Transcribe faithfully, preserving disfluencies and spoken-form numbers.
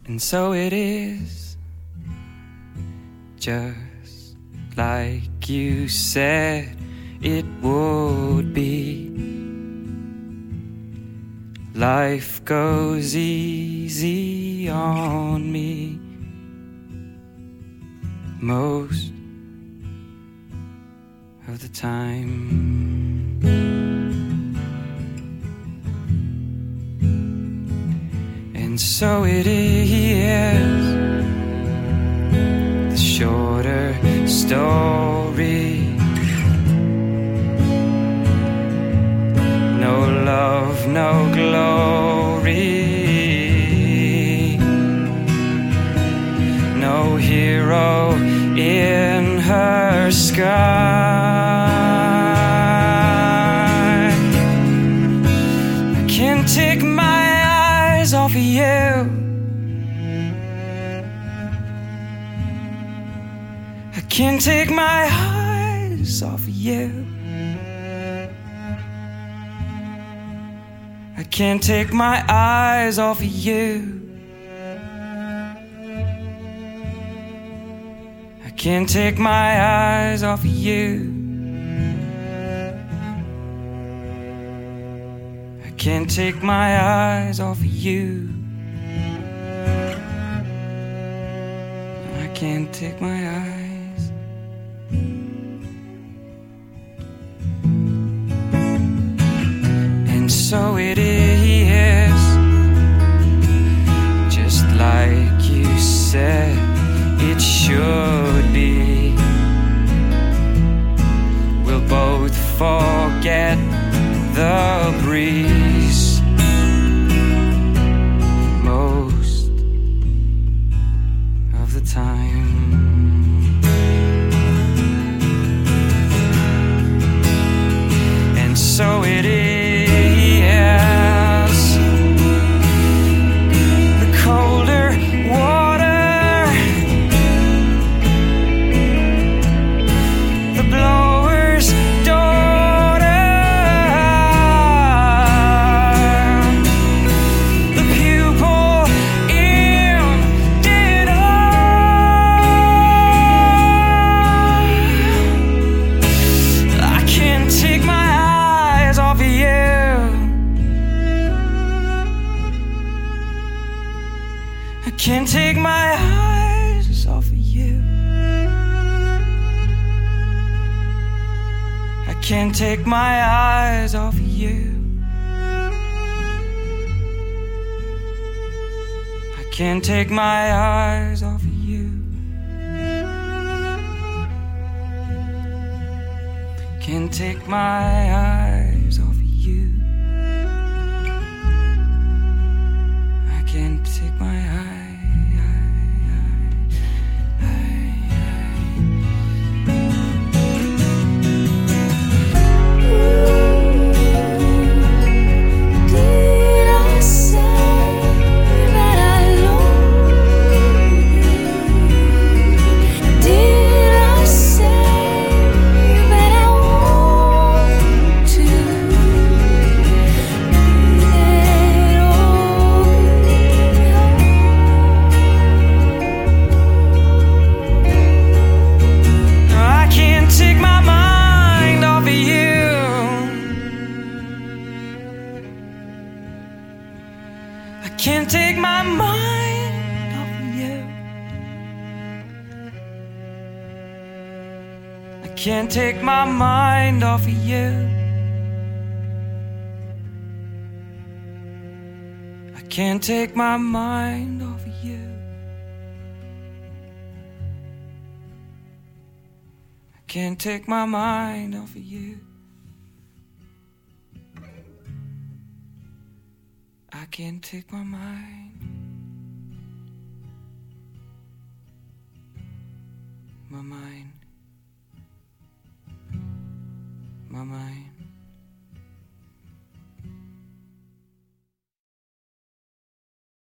And so it is, just like you said it would be. Life goes easy on me most of the time. And so it is, the shorter story. No love, no glory. No hero in her sky. I can't take my eyes off of you. I can't take my eyes off of you. I can't take my eyes off of you. I can't take my eyes off of you. I can't take my eyes off of you. I can't take my eyes. And so it is, just like you said it should be. We'll both forget the breeze most of the time. And so it is, the colder water, the blower's daughter, the pupil in dead eye. I can't take my eyes off of you. I can't take my eyes off of you. I can't take my eyes off of you. I can't take my eyes off of you. Can't take my eyes off of you. I can't take my eyes. Did I say that I love you? Did I say that I want to? Let all be I can't take my mind off of you. I can't take my mind off of you. I can't take my mind off of you. I can't take my mind off of you. I can't take my mind off of you. I can't take my mind. My mind. My mind.